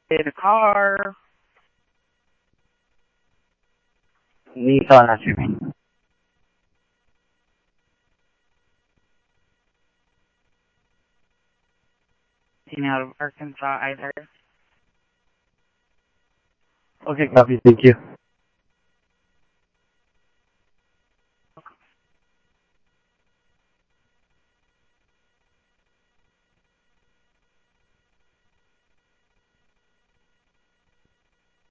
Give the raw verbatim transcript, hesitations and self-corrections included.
In a car. Dito na si Min. Seen out of Arkansas either. Okay, copy. Thank you.